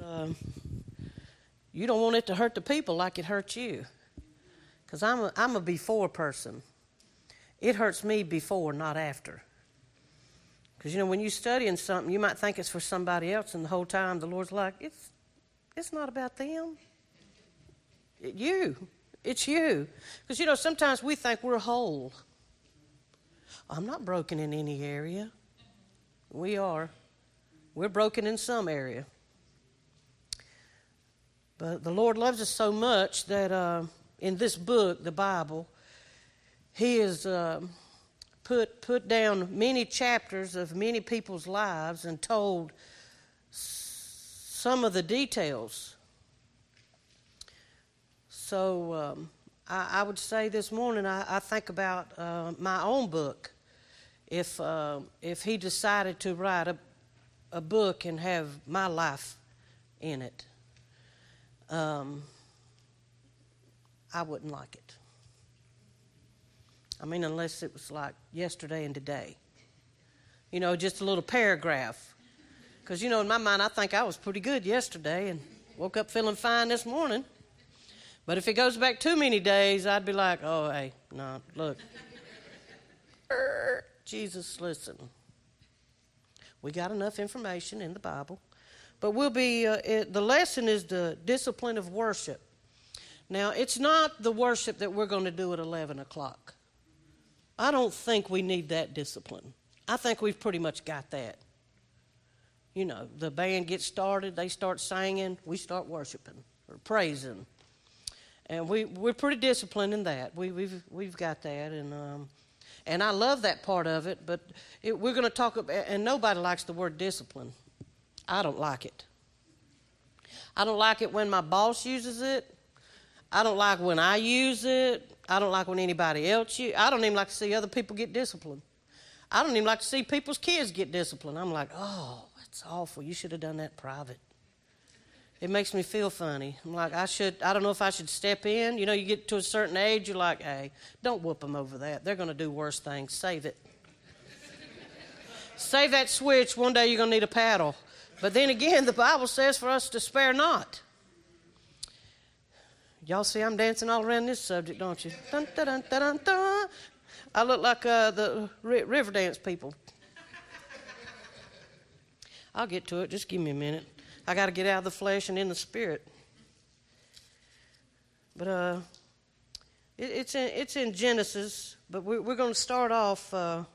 you don't want it to hurt the people like it hurts you. Because I'm a before person. It hurts me before, not after. Because, when you're studying something, you might think it's for somebody else, and the whole time the Lord's like, it's not about them. It's you. Because, sometimes we think we're whole. I'm not broken in any area. We are. We're broken in some area. But the Lord loves us so much that in this book, the Bible, He has put down many chapters of many people's lives and told some of the details. So I would say this morning, I think about my own book. If He decided to write a book and have my life in it, I wouldn't like it. Unless it was like yesterday and today. Just a little paragraph. Because, in my mind, I think I was pretty good yesterday and woke up feeling fine this morning. But if it goes back too many days, I'd be like, oh, hey, no, look. Jesus, listen. We got enough information in the Bible. But the lesson is the discipline of worship. Now, it's not the worship that we're going to do at 11 o'clock. I don't think we need that discipline. I think we've pretty much got that. The band gets started, they start singing, we start worshiping or praising. And we're pretty disciplined in that. We've got that, and I love that part of it. But we're going to talk about, and nobody likes the word discipline. I don't like it. I don't like it when my boss uses it. I don't like when I use it. I don't like when anybody else uses it. I don't even like to see other people get disciplined. I don't even like to see people's kids get disciplined. I'm like, oh, that's awful. You should have done that private. It makes me feel funny. I'm like, I don't know if I should step in. You get to a certain age, you're like, hey, don't whoop them over that. They're going to do worse things. Save it. Save that switch. One day you're going to need a paddle. But then again, the Bible says for us to spare not. Y'all see I'm dancing all around this subject, don't you? Dun, dun, dun, dun, dun, dun. I look like the river dance people. I'll get to it. Just give me a minute. I got to get out of the flesh and in the spirit. But it's in Genesis. But we're going to start off.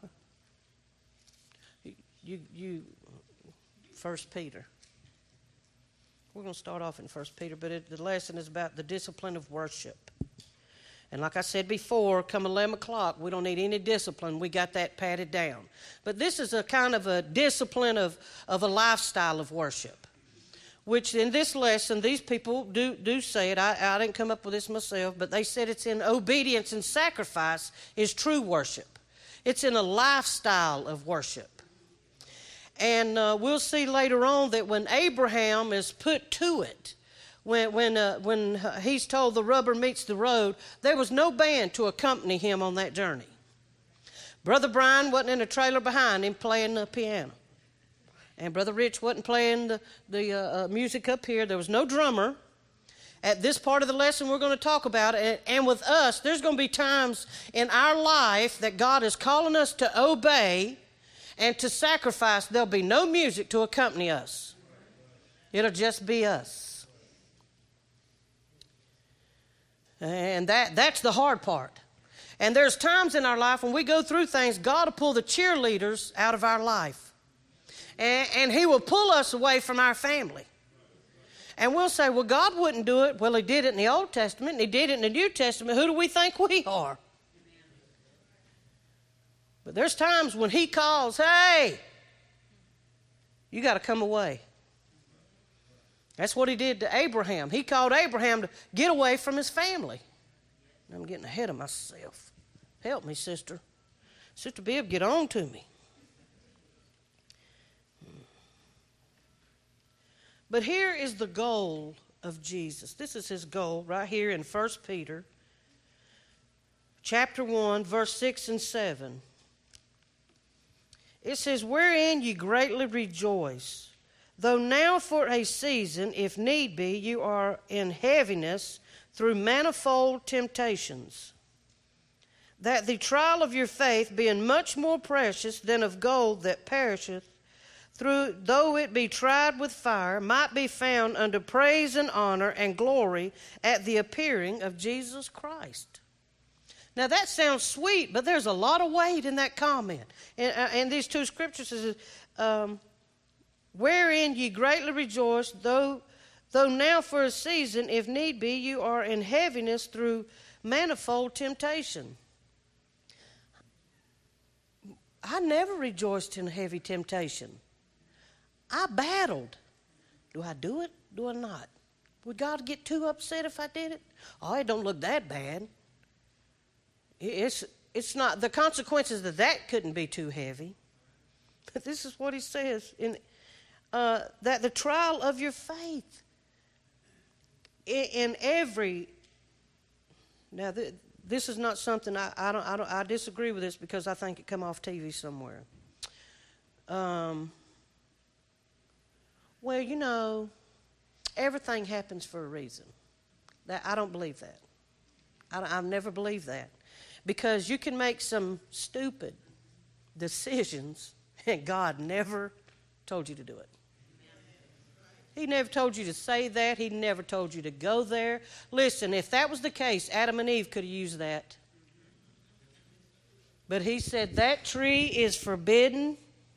First Peter. We're going to start off in 1 Peter, but the lesson is about the discipline of worship. And like I said before, come 11 o'clock, we don't need any discipline. We got that patted down. But this is a kind of a discipline of a lifestyle of worship, which in this lesson, these people do say it. I didn't come up with this myself, but they said it's in obedience and sacrifice is true worship. It's in a lifestyle of worship. And we'll see later on that when Abraham is put to it, when he's told the rubber meets the road, there was no band to accompany him on that journey. Brother Brian wasn't in a trailer behind him playing the piano. And Brother Rich wasn't playing the music up here. There was no drummer. At this part of the lesson we're going to talk about it. And with us, there's going to be times in our life that God is calling us to obey and to sacrifice. There'll be no music to accompany us. It'll just be us. And that's the hard part. And there's times in our life when we go through things, God will pull the cheerleaders out of our life. And He will pull us away from our family. And we'll say, well, God wouldn't do it. Well, He did it in the Old Testament and He did it in the New Testament. Who do we think we are? But there's times when He calls, hey, you got to come away. That's what He did to Abraham. He called Abraham to get away from his family. I'm getting ahead of myself. Help me, sister. Sister Bibb, get on to me. But here is the goal of Jesus. This is His goal right here in 1 Peter chapter 1, verse 6 and 7. It says, wherein ye greatly rejoice, though now for a season, if need be, you are in heaviness through manifold temptations, that the trial of your faith, being much more precious than of gold that perisheth, though it be tried with fire, might be found unto praise and honor and glory at the appearing of Jesus Christ. Now that sounds sweet, but there's a lot of weight in that comment. And these two scriptures says, wherein ye greatly rejoice, though now for a season, if need be, you are in heaviness through manifold temptation. I never rejoiced in heavy temptation. I battled. Do I do it? Do I not? Would God get too upset if I did it? Oh, it don't look that bad. It's not, the consequences of that couldn't be too heavy. But this is what he says, that the trial of your faith in every, now this is not something I disagree with this because I think it come off TV somewhere. Well, you know, everything happens for a reason. I don't believe that. I've never believed that. Because you can make some stupid decisions and God never told you to do it. He never told you to say that. He never told you to go there. Listen, if that was the case, Adam and Eve could have used that. But he said that tree is forbidden.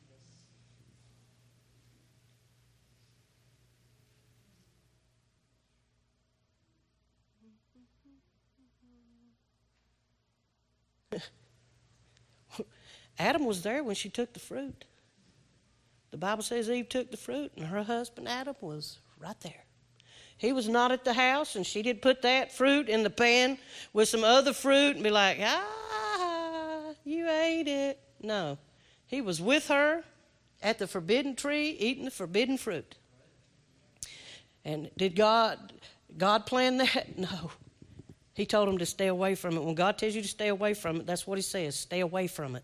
Adam was there when she took the fruit. The Bible says Eve took the fruit and her husband Adam was right there. He was not at the house and she did put that fruit in the pan with some other fruit and be like, you ate it. No, he was with her at the forbidden tree eating the forbidden fruit. And did God plan that? No. He told him to stay away from it. When God tells you to stay away from it, that's what he says, stay away from it.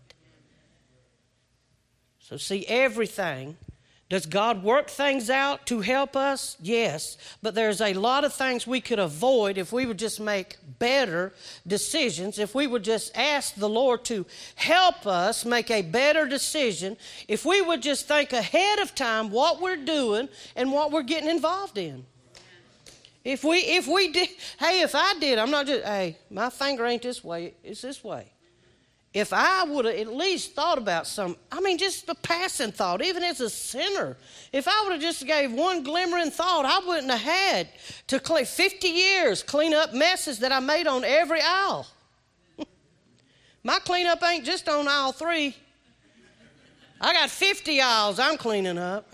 So see, everything, does God work things out to help us? Yes. But there's a lot of things we could avoid if we would just make better decisions, if we would just ask the Lord to help us make a better decision, if we would just think ahead of time what we're doing and what we're getting involved in. If we did, hey, if I did, I'm not just, hey, my finger ain't this way, it's this way. If I would have at least thought about just a passing thought, even as a sinner, if I would have just gave one glimmering thought, I wouldn't have had to 50 years clean up messes that I made on every aisle. My cleanup ain't just on aisle 3. I got 50 aisles I'm cleaning up.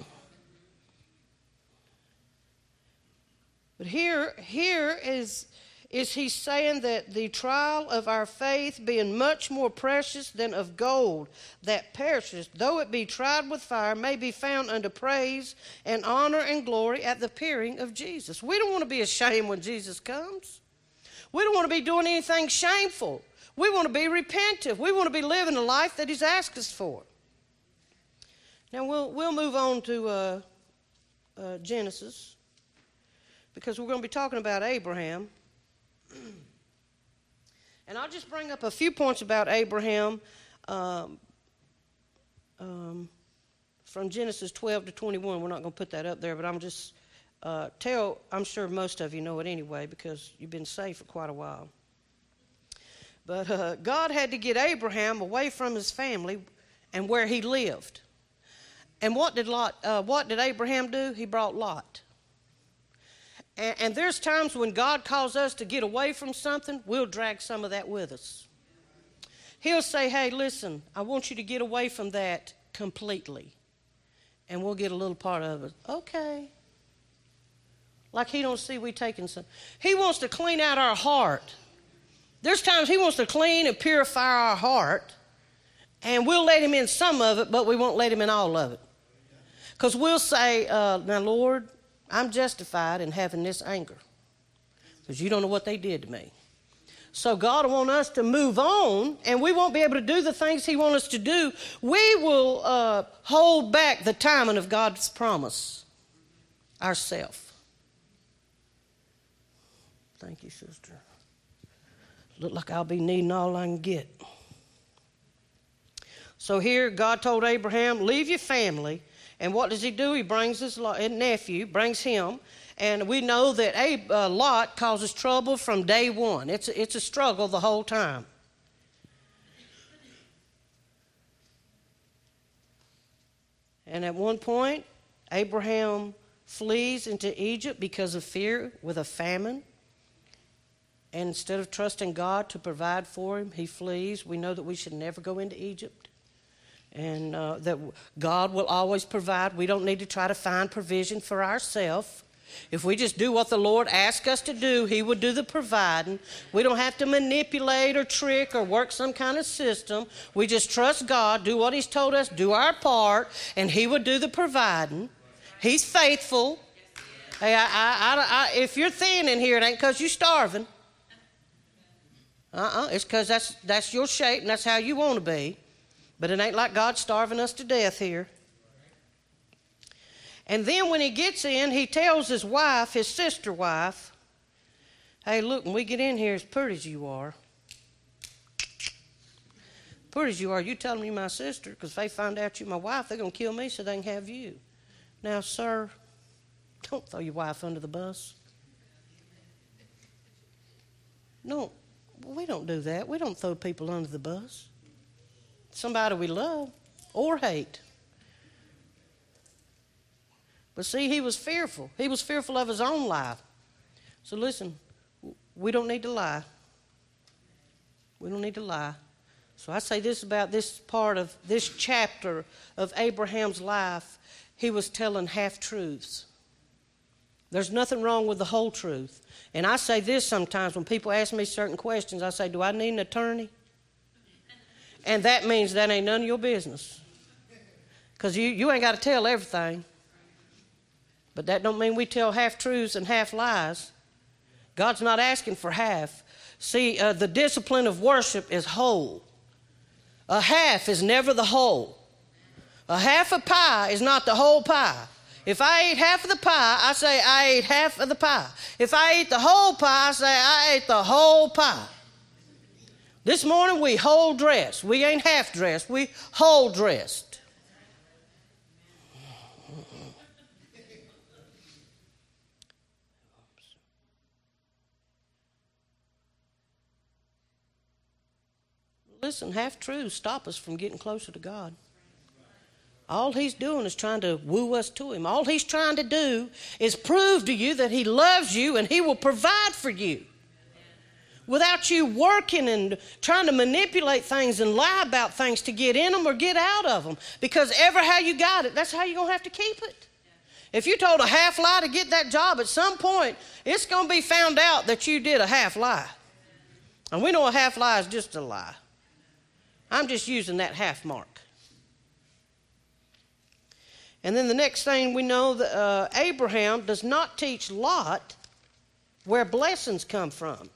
But here is he saying that the trial of our faith being much more precious than of gold that perishes, though it be tried with fire, may be found unto praise and honor and glory at the appearing of Jesus. We don't want to be ashamed when Jesus comes. We don't want to be doing anything shameful. We want to be repentant. We want to be living the life that he's asked us for. Now we'll move on to Genesis, because we're going to be talking about Abraham. And I'll just bring up a few points about Abraham from Genesis 12 to 21. We're not going to put that up there, but I'm just I'm sure most of you know it anyway because you've been saved for quite a while. But God had to get Abraham away from his family and where he lived. And what did Abraham do? He brought Lot. And there's times when God calls us to get away from something, we'll drag some of that with us. He'll say, hey, listen, I want you to get away from that completely. And we'll get a little part of it. Okay. Like he don't see we taking some. He wants to clean out our heart. There's times he wants to clean and purify our heart. And we'll let him in some of it, but we won't let him in all of it. Because we'll say, now, Lord, I'm justified in having this anger because you don't know what they did to me. So God will want us to move on, and we won't be able to do the things he wants us to do. We will hold back the timing of God's promise. Ourself. Thank you, sister. Look like I'll be needing all I can get. So here, God told Abraham, leave your family. And what does he do? He brings his nephew, brings him. And we know that Lot causes trouble from day one. It's a struggle the whole time. And at one point, Abraham flees into Egypt because of fear with a famine. And instead of trusting God to provide for him, he flees. We know that we should never go into Egypt. And that God will always provide. We don't need to try to find provision for ourselves. If we just do what the Lord asks us to do, he will do the providing. We don't have to manipulate or trick or work some kind of system. We just trust God, do what he's told us, do our part, and he will do the providing. He's faithful. Hey, if you're thin in here, it ain't because you're starving. It's because that's your shape and that's how you want to be. But it ain't like God's starving us to death here. And then when he gets in, he tells his wife, his sister wife, hey, look, when we get in here, as pretty as you are, you telling me my sister, because if they find out you're my wife, they're going to kill me so they can have you. Now, sir, don't throw your wife under the bus. No. We don't do that. We don't throw people under the bus. Somebody we love or hate. But see, he was fearful. He was fearful of his own life. So listen, we don't need to lie. We don't need to lie. So I say this about this part of this chapter of Abraham's life. He was telling half-truths. There's nothing wrong with the whole truth. And I say this sometimes when people ask me certain questions. I say, do I need an attorney? And that means that ain't none of your business. Because you ain't got to tell everything. But that don't mean we tell half-truths and half-lies. God's not asking for half. See, the discipline of worship is whole. A half is never the whole. A half a pie is not the whole pie. If I ate half of the pie, I say I ate half of the pie. If I ate the whole pie, I say I ate the whole pie. This morning we whole dressed. We ain't half dressed. We whole dressed. Listen, half-truths stop us from getting closer to God. All he's doing is trying to woo us to him. All he's trying to do is prove to you that he loves you and he will provide for you. Without you working and trying to manipulate things and lie about things to get in them or get out of them. Because ever how you got it, that's how you're going to have to keep it. If you told a half lie to get that job, at some point, it's going to be found out that you did a half lie. And we know a half lie is just a lie. I'm just using that half mark. And then the next thing we know, that Abraham does not teach Lot where blessings come from.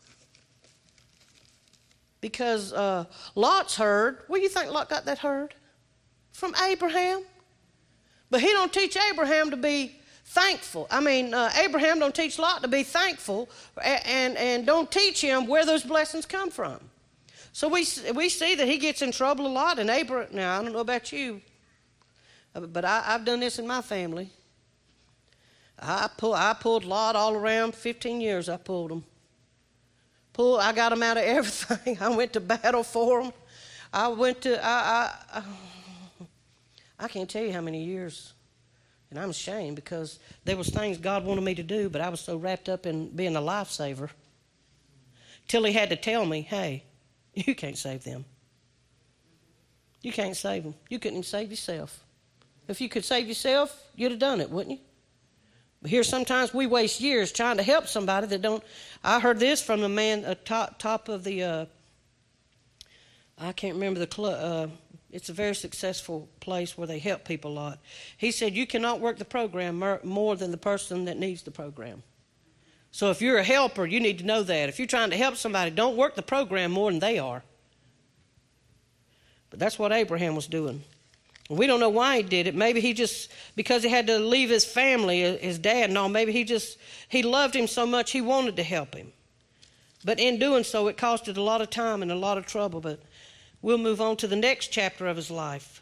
Because Lot's herd, where do you think Lot got that herd? From Abraham. But he don't teach Abraham to be thankful. Abraham don't teach Lot to be thankful and don't teach him where those blessings come from. So we see that he gets in trouble a lot. And Abraham, now I don't know about you, but I've done this in my family. I pulled Lot all around. 15 years I pulled him. I got him out of everything. I went to battle for him. I can't tell you how many years. And I'm ashamed because there was things God wanted me to do, but I was so wrapped up in being a lifesaver. Till he had to tell me, hey, you can't save them. You can't save them. You couldn't even save yourself. If you could save yourself, you'd have done it, wouldn't you? But here sometimes we waste years trying to help somebody that don't. I heard this from a man top of the, I can't remember the club. It's a very successful place where they help people a lot. He said, you cannot work the program more than the person that needs the program. So if you're a helper, you need to know that. If you're trying to help somebody, don't work the program more than they are. But that's what Abraham was doing. We don't know why he did it. Maybe he just, because he had to leave his family, his dad and all, maybe he loved him so much he wanted to help him. But in doing so, it cost it a lot of time and a lot of trouble. But we'll move on to the next chapter of his life.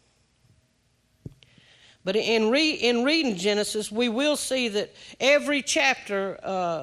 But in reading Genesis, we will see that every chapter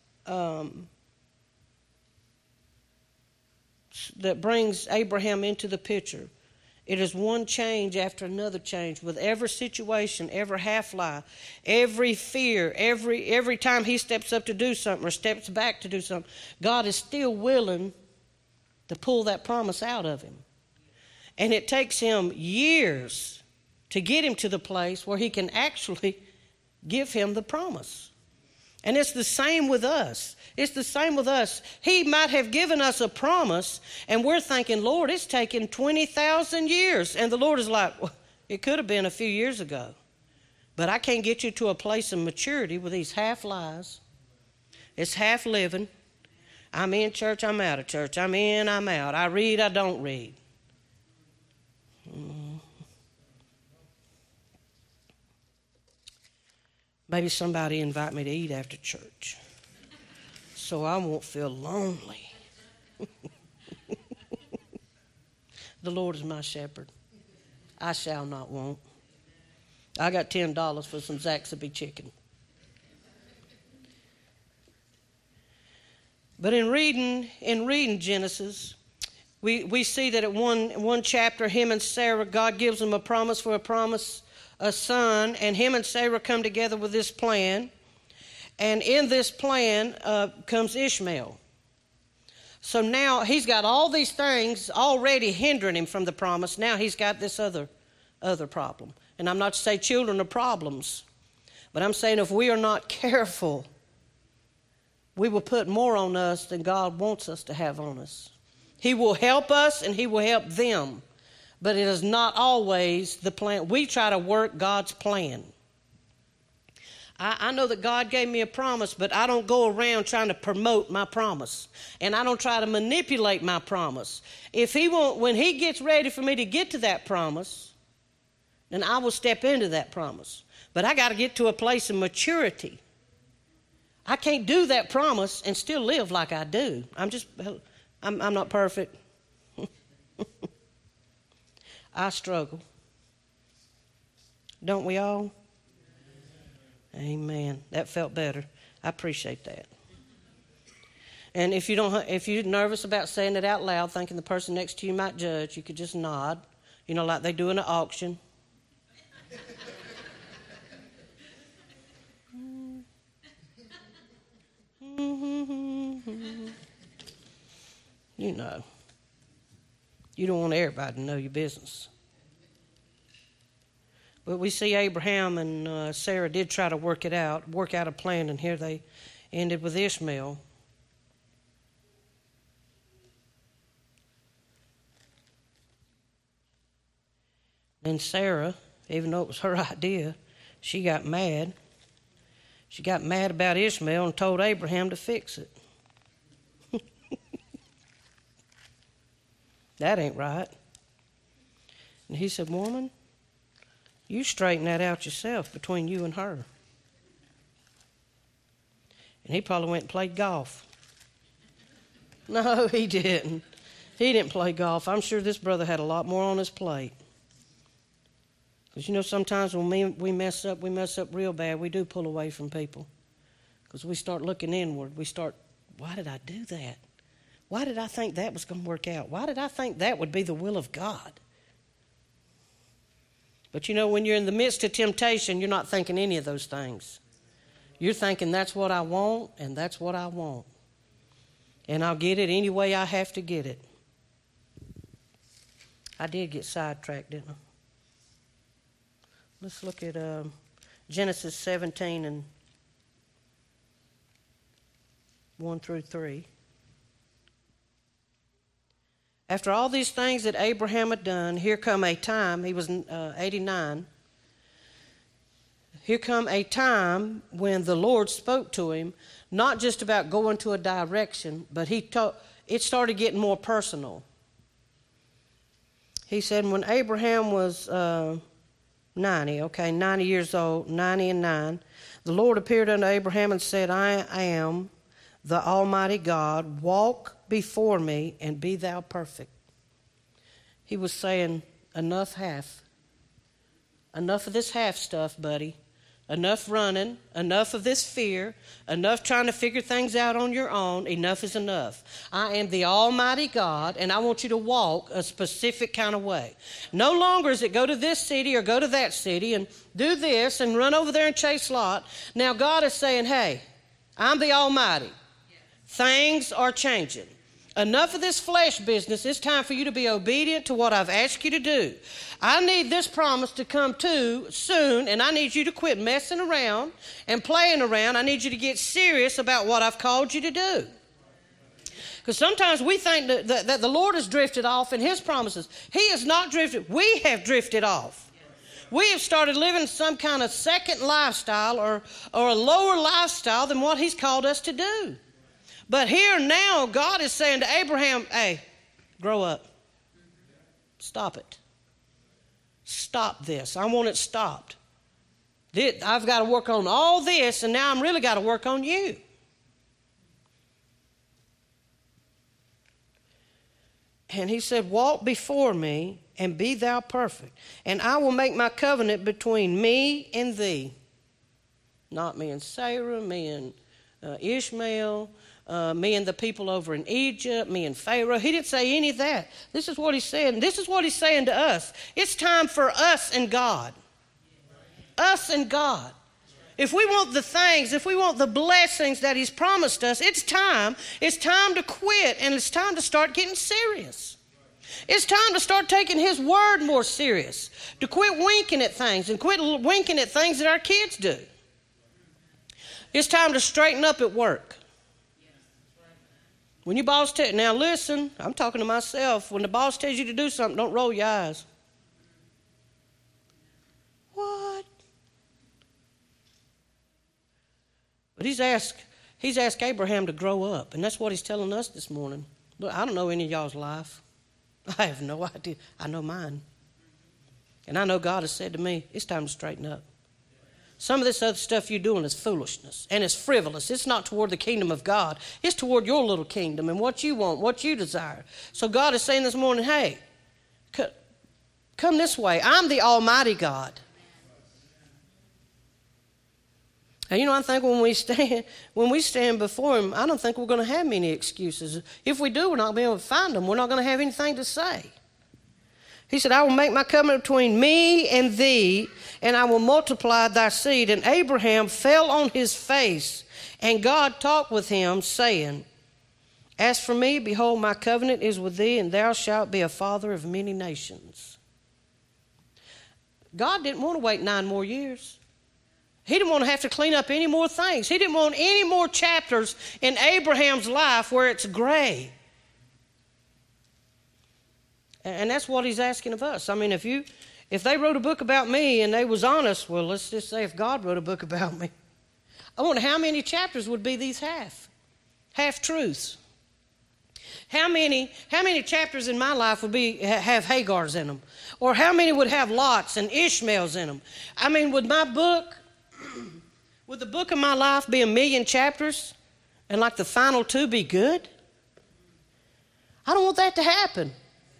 that brings Abraham into the picture, it is one change after another change. With every situation, every half-lie, every fear, every time he steps up to do something or steps back to do something, God is still willing to pull that promise out of him. And it takes him years to get him to the place where he can actually give him the promise. And it's the same with us. It's the same with us. He might have given us a promise, and we're thinking, Lord, it's taken 20,000 years. And the Lord is like, well, it could have been a few years ago. But I can't get you to a place of maturity with these half lies. It's half living. I'm in church, I'm out of church. I'm in, I'm out. I read, I don't read. Maybe somebody invite me to eat after church so I won't feel lonely. The Lord is my shepherd. I shall not want. I got $10 for some Zaxby chicken. But in reading Genesis, we see that at one chapter, him and Sarah, God gives them a promise, a son, and him and Sarah come together with this plan. And in this plan comes Ishmael. So now he's got all these things already hindering him from the promise. Now he's got this other problem. And I'm not to say children are problems, but I'm saying if we are not careful, we will put more on us than God wants us to have on us. He will help us and he will help them. But it is not always the plan. We try to work God's plan. I know that God gave me a promise, but I don't go around trying to promote my promise. And I don't try to manipulate my promise. When he gets ready for me to get to that promise, then I will step into that promise. But I got to get to a place of maturity. I can't do that promise and still live like I do. I'm not perfect. I struggle. Don't we all? Amen. That felt better. I appreciate that. And if you're nervous about saying it out loud, thinking the person next to you might judge, you could just nod, like they do in an auction. You don't want everybody to know your business. But we see Abraham and Sarah did try to work out a plan, and here they ended with Ishmael. Then Sarah, even though it was her idea, she got mad. She got mad about Ishmael and told Abraham to fix it. That ain't right. And he said, woman, you straighten that out yourself between you and her. And he probably went and played golf. No, he didn't. He didn't play golf. I'm sure this brother had a lot more on his plate. Because sometimes when we mess up real bad, we do pull away from people. Because we start looking inward. Why did I do that? Why did I think that was going to work out? Why did I think that would be the will of God? But when you're in the midst of temptation, you're not thinking any of those things. You're thinking that's what I want, and that's what I want. And I'll get it any way I have to get it. I did get sidetracked, didn't I? Let's look at Genesis 17 and 1 through 3. After all these things that Abraham had done, here come a time, he was 89. Here come a time when the Lord spoke to him, not just about going to a direction, but it started getting more personal. He said when Abraham was 90 years old, 90 and 9, the Lord appeared unto Abraham and said, I am the Almighty God. Walk before me and be thou perfect. He was saying, enough half. Enough of this half stuff, buddy. Enough running, enough of this fear, enough trying to figure things out on your own. Enough is enough. I am the Almighty God, and I want you to walk a specific kind of way. No longer is it go to this city or go to that city and do this and run over there and chase Lot. Now God is saying, hey, I'm the Almighty. Things are changing. Enough of this flesh business. It's time for you to be obedient to what I've asked you to do. I need this promise to come too soon, and I need you to quit messing around and playing around. I need you to get serious about what I've called you to do. Because sometimes we think that the Lord has drifted off in His promises. He has not drifted. We have drifted off. We have started living some kind of second lifestyle or a lower lifestyle than what He's called us to do. But here now, God is saying to Abraham, hey, grow up. Stop it. Stop this. I want it stopped. I've got to work on all this, and now I'm really got to work on you. And he said, walk before me and be thou perfect, and I will make my covenant between me and thee. Not me and Sarah, me and Ishmael, me and the people over in Egypt, me and Pharaoh. He didn't say any of that. This is what he said, and this is what he's saying to us. It's time for us and God. Us and God. If we want the things, if we want the blessings that He's promised us, it's time. It's time to quit, and it's time to start getting serious. It's time to start taking His word more serious, to quit winking at things and quit winking at things that our kids do. It's time to straighten up at work. When your boss now listen, I'm talking to myself. When the boss tells you to do something, don't roll your eyes. What? But he's asked Abraham to grow up, and that's what he's telling us this morning. Look, I don't know any of y'all's life. I have no idea. I know mine. And I know God has said to me, it's time to straighten up. Some of this other stuff you're doing is foolishness, and it's frivolous. It's not toward the kingdom of God. It's toward your little kingdom and what you want, what you desire. So God is saying this morning, hey, come this way. I'm the Almighty God. And you know, I think when we stand before Him, I don't think we're going to have many excuses. If we do, we're not going to be able to find them. We're not going to have anything to say. He said, I will make my covenant between me and thee, and I will multiply thy seed. And Abraham fell on his face, and God talked with him, saying, as for me, behold, my covenant is with thee, and thou shalt be a father of many nations. God didn't want to wait 9 more years. He didn't want to have to clean up any more things. He didn't want any more chapters in Abraham's life where it's gray. And that's what He's asking of us. I mean, if they wrote a book about me and they was honest, well, let's just say if God wrote a book about me, I wonder how many chapters would be these half-truths. How many chapters in my life would have Hagars in them? Or how many would have Lots and Ishmaels in them? I mean, would the book of my life be 1,000,000 chapters and like the final 2 be good? I don't want that to happen.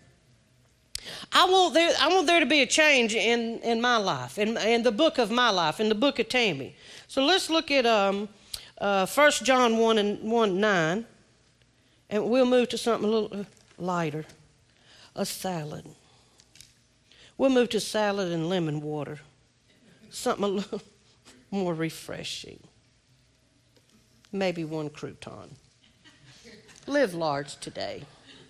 I want there to be a change in my life, in the book of my life, in the book of Tammy. So let's look at 1 John 1:9, and we'll move to something a little lighter, a salad. We'll move to salad and lemon water, something a little more refreshing. Maybe 1 crouton. Live large today.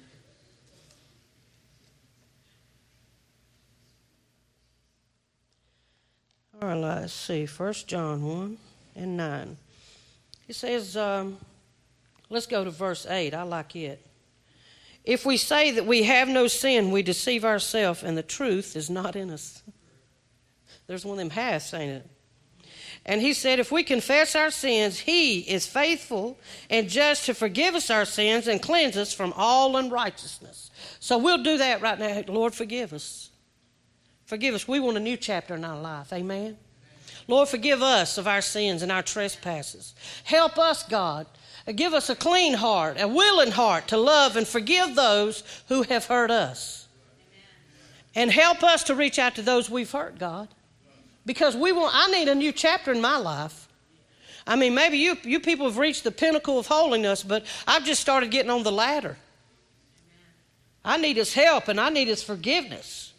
All right, let's see. 1 John 1:9. It says, let's go to verse 8. I like it. If we say that we have no sin, we deceive ourselves, and the truth is not in us. There's one of them halves, ain't it? And he said, if we confess our sins, he is faithful and just to forgive us our sins and cleanse us from all unrighteousness. So we'll do that right now. Lord, forgive us. Forgive us. We want a new chapter in our life. Amen. Lord, forgive us of our sins and our trespasses. Help us, God. Give us a clean heart, a willing heart to love and forgive those who have hurt us. And help us to reach out to those we've hurt, God. Because I need a new chapter in my life. I mean, maybe you people have reached the pinnacle of holiness, but I've just started getting on the ladder. I need his help and I need his forgiveness.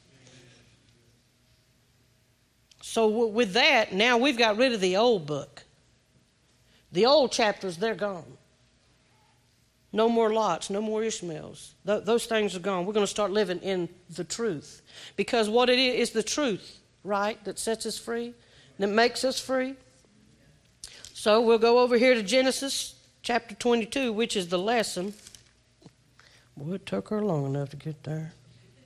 So with that, now we've got rid of the old book. The old chapters, they're gone. No more Lots, no more Ishmaels. Those things are gone. We're going to start living in the truth. Because what it is the truth, right, that sets us free, that makes us free. So we'll go over here to Genesis chapter 22, which is the lesson. Boy, it took her long enough to get there.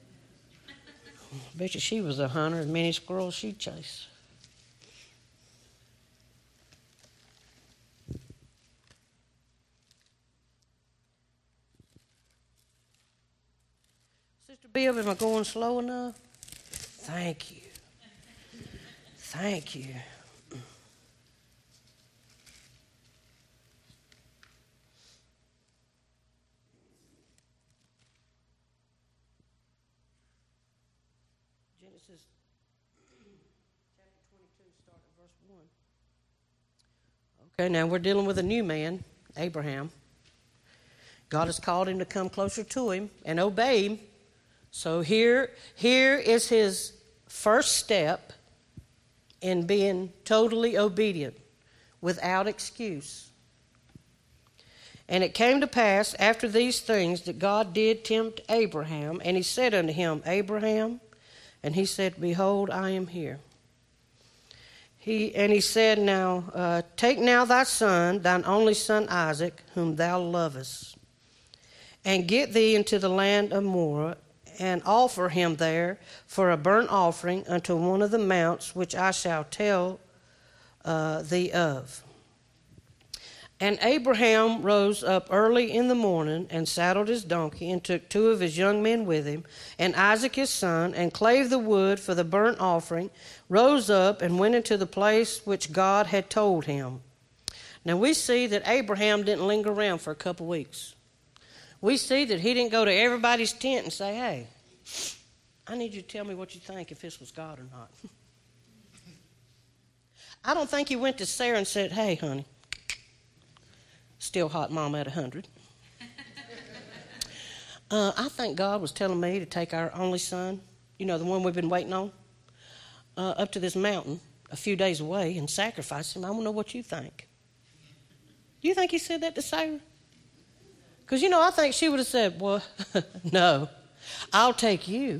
I bet you she was a hunter, as many squirrels she'd chase. Sister Bill, am I going slow enough? Thank you. Thank you. Genesis chapter 22, start at verse 1. Okay, now we're dealing with a new man, Abraham. God has called him to come closer to him and obey him. So here is his first step in being totally obedient, without excuse. And it came to pass after these things that God did tempt Abraham, and he said unto him, Abraham, and he said, Behold, I am here. He said, Now take now thy son, thine only son Isaac, whom thou lovest, and get thee into the land of Moriah, and offer him there for a burnt offering unto one of the mounts which I shall tell thee of. And Abraham rose up early in the morning, and saddled his donkey, and took 2 of his young men with him, and Isaac his son, and clave the wood for the burnt offering, rose up, and went into the place which God had told him. Now we see that Abraham didn't linger around for a couple weeks. We see that he didn't go to everybody's tent and say, Hey, I need you to tell me what you think, if this was God or not. I don't think he went to Sarah and said, Hey, honey, still hot mama at 100. I think God was telling me to take our only son, the one we've been waiting on, up to this mountain a few days away and sacrifice him. I want to know what you think. Do you think he said that to Sarah? Because, I think she would have said, well, no, I'll take you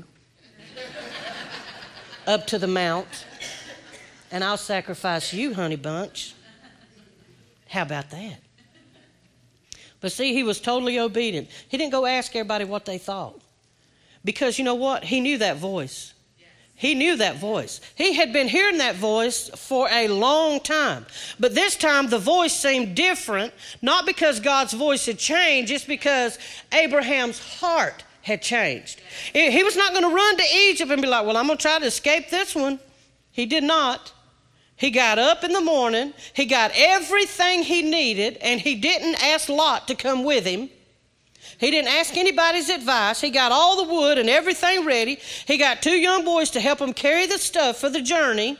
up to the mount, and I'll sacrifice you, honey bunch. How about that? But see, he was totally obedient. He didn't go ask everybody what they thought. Because you know what? He knew that voice. He knew that voice. He had been hearing that voice for a long time. But this time the voice seemed different, not because God's voice had changed, just because Abraham's heart had changed. He was not going to run to Egypt and be like, well, I'm going to try to escape this one. He did not. He got up in the morning, he got everything he needed, and he didn't ask Lot to come with him. He didn't ask anybody's advice. He got all the wood and everything ready. He got 2 young boys to help him carry the stuff for the journey.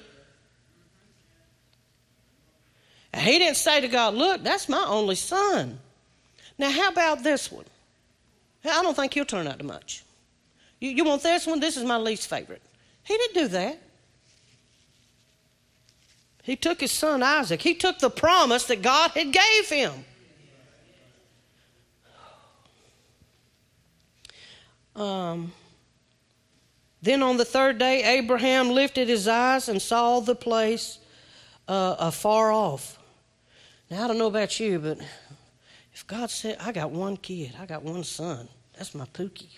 And he didn't say to God, look, that's my only son. Now, how about this one? I don't think he'll turn out to much. You want this one? This is my least favorite. He didn't do that. He took his son Isaac. He took the promise that God had gave him. Then on the 3rd day, Abraham lifted his eyes and saw the place afar off. Now, I don't know about you, but if God said, I got one kid, I got one son, that's my Pookie.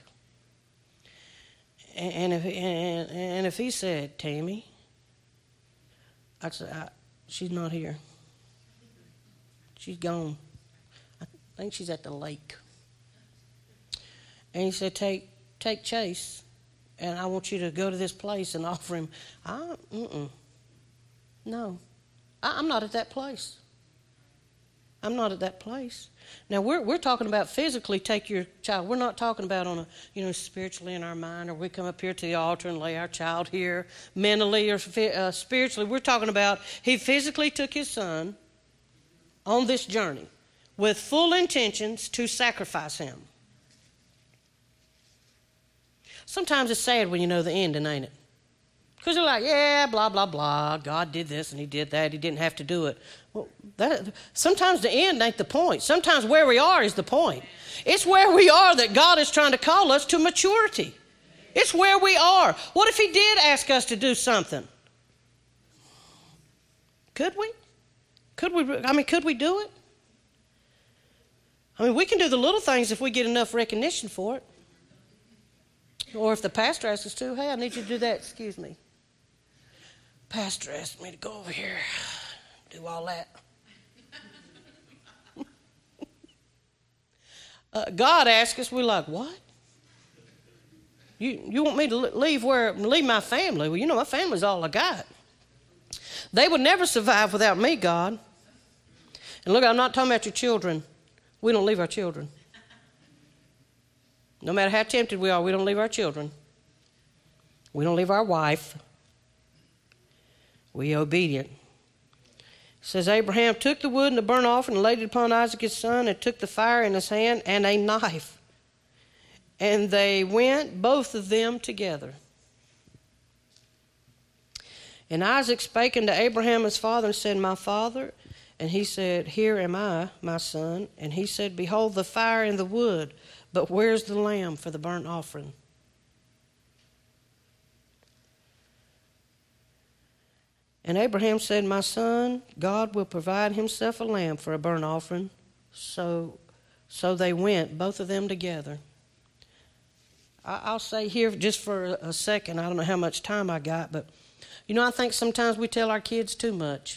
And if he said, Tammy, I'd say, She's not here. She's gone. I think she's at the lake. And he said, take Chase, and I want you to go to this place and offer him. No, I'm not at that place. I'm not at that place. Now, we're talking about physically take your child. We're not talking about on a, spiritually in our mind, or we come up here to the altar and lay our child here mentally or spiritually. We're talking about he physically took his son on this journey with full intentions to sacrifice him. Sometimes it's sad when you know the ending, ain't it? Because you're like, yeah, blah, blah, blah. God did this and he did that. He didn't have to do it. Well, sometimes the end ain't the point. Sometimes where we are is the point. It's where we are that God is trying to call us to maturity. It's where we are. What if he did ask us to do something? Could we? Could we do it? We can do the little things if we get enough recognition for it. Or if the pastor asks us to, hey, I need you to do that. Excuse me. Pastor asked me to go over here, do all that. God asks us, we're like, what? You want me to leave my family? Well, my family's all I got. They would never survive without me, God. And look, I'm not talking about your children. We don't leave our children. No matter how tempted we are, we don't leave our children. We don't leave our wife. We are obedient. It says, Abraham took the wood and the burnt offering and laid it upon Isaac his son, and took the fire in his hand and a knife. And they went, both of them together. And Isaac spake unto Abraham his father and said, My father. And he said, Here am I, my son. And he said, Behold the fire and the wood, but where's the lamb for the burnt offering? And Abraham said, My son, God will provide himself a lamb for a burnt offering. So they went, both of them together. I'll say here just for a second, I don't know how much time I got, but I think sometimes we tell our kids too much.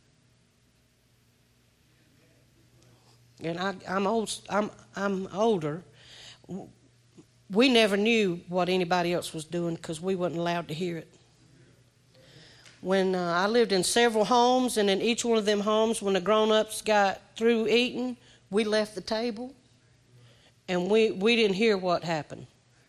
And I'm older. We never knew what anybody else was doing because we weren't allowed to hear it. When I lived in several homes, and in each one of them homes, when the grown-ups got through eating, we left the table, and we didn't hear what happened.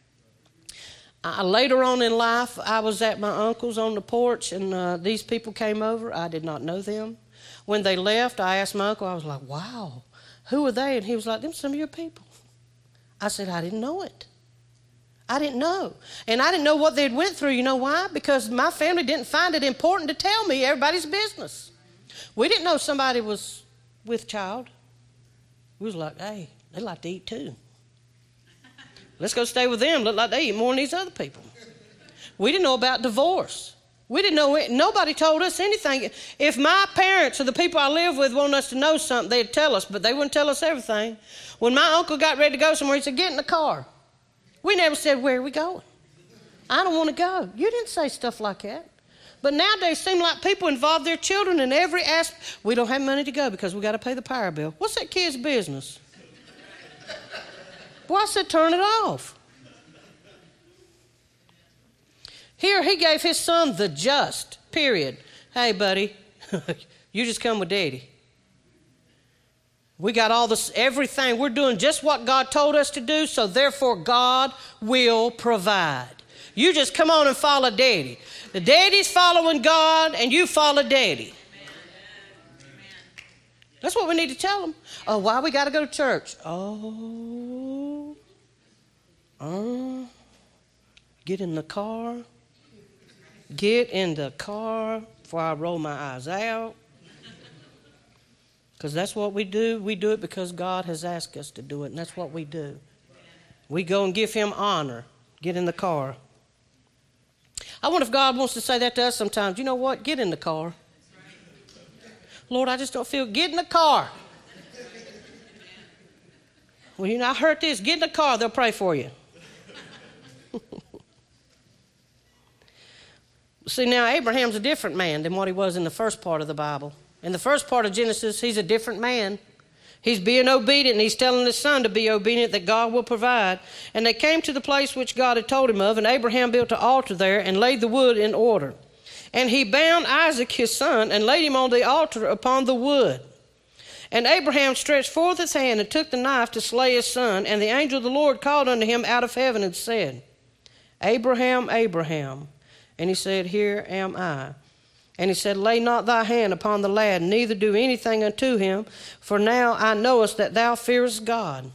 Later on in life, I was at my uncle's on the porch, and these people came over. I did not know them. When they left, I asked my uncle, I was like, wow, who are they? And he was like, them some of your people. I said, I didn't know it. I didn't know. And I didn't know what they'd went through. You know why? Because my family didn't find it important to tell me everybody's business. We didn't know somebody was with child. We was like, hey, they like to eat too. Let's go stay with them. Look like they eat more than these other people. We didn't know about divorce. We didn't know it. Nobody told us anything. If my parents or the people I live with wanted us to know something, they'd tell us, but they wouldn't tell us everything. When my uncle got ready to go somewhere, he said, get in the car. We never said, where are we going? I don't want to go. You didn't say stuff like that. But nowadays, it seems like people involve their children in every aspect. We don't have money to go because we got to pay the power bill. What's that kid's business? Boy, I said, turn it off. Here, he gave his son the just, period. Hey, buddy, you just come with Daddy. We got all this, everything. We're doing just what God told us to do, so therefore God will provide. You just come on and follow Daddy. The Daddy's following God, and you follow Daddy. That's what we need to tell them. Oh, why we got to go to church? Get in the car. Get in the car before I roll my eyes out. Because that's what we do. We do it because God has asked us to do it, and that's what we do. We go and give him honor. Get in the car. I wonder if God wants to say that to us sometimes. You know what? Get in the car. Lord, I just don't feel. Get in the car. Well, I heard this. Get in the car. They'll pray for you. See, now Abraham's a different man than what he was in the first part of the Bible. In the first part of Genesis, he's a different man. He's being obedient, and he's telling his son to be obedient, that God will provide. And they came to the place which God had told him of, and Abraham built an altar there and laid the wood in order. And he bound Isaac his son and laid him on the altar upon the wood. And Abraham stretched forth his hand and took the knife to slay his son. And the angel of the Lord called unto him out of heaven and said, Abraham, Abraham. And he said, Here am I. And he said, Lay not thy hand upon the lad, neither do anything unto him, for now I knowest that thou fearest God,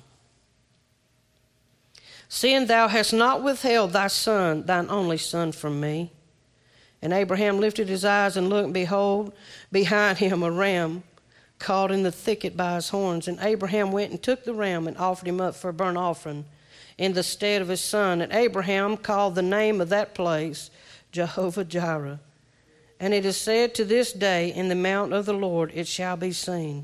seeing thou hast not withheld thy son, thine only son, from me. And Abraham lifted his eyes and looked, and behold, behind him a ram caught in the thicket by his horns. And Abraham went and took the ram and offered him up for a burnt offering in the stead of his son. And Abraham called the name of that place Jehovah-Jireh. And it is said to this day, In the mount of the Lord it shall be seen.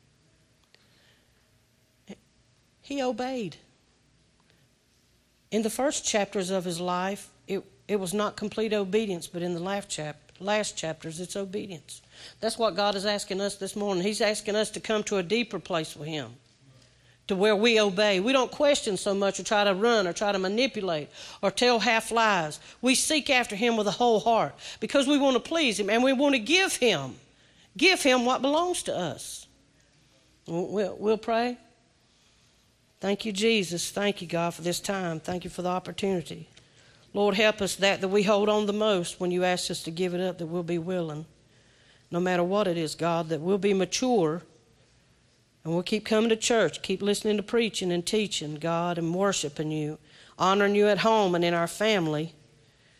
He obeyed. In the first chapters of his life, it was not complete obedience, but in the last chapters, it's obedience. That's what God is asking us this morning. He's asking us to come to a deeper place with him, to where we obey. We don't question so much or try to run or try to manipulate or tell half lies. We seek after him with a whole heart because we want to please him and we want to give him what belongs to us. We'll pray. Thank you, Jesus. Thank you, God, for this time. Thank you for the opportunity. Lord, help us that we hold on the most when you ask us to give it up, that we'll be willing. No matter what it is, God, that we'll be mature and we'll keep coming to church, keep listening to preaching and teaching, God, and worshiping you, honoring you at home and in our family,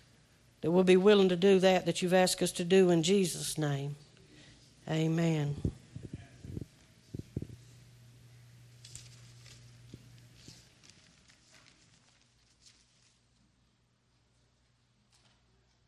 that we'll be willing to do that you've asked us to do in Jesus' name. Amen.